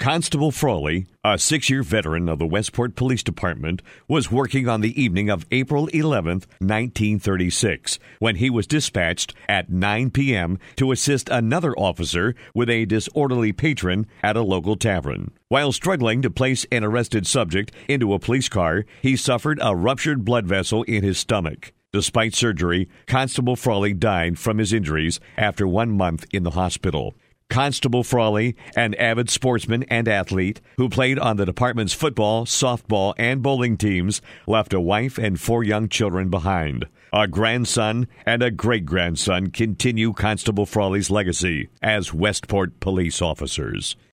Constable Frawley, a 6-year veteran of the Westport Police Department, was working on the evening of April 11th, 1936, when he was dispatched at 9 p.m. to assist another officer with a disorderly patron at a local tavern. While struggling to place an arrested subject into a police car, he suffered a ruptured blood vessel in his stomach. Despite surgery, Constable Frawley died from his injuries after 1 month in the hospital. Constable Frawley, an avid sportsman and athlete who played on the department's football, softball, and bowling teams, left a wife and 4 young children behind. A grandson and a great-grandson continue Constable Frawley's legacy as Westport police officers.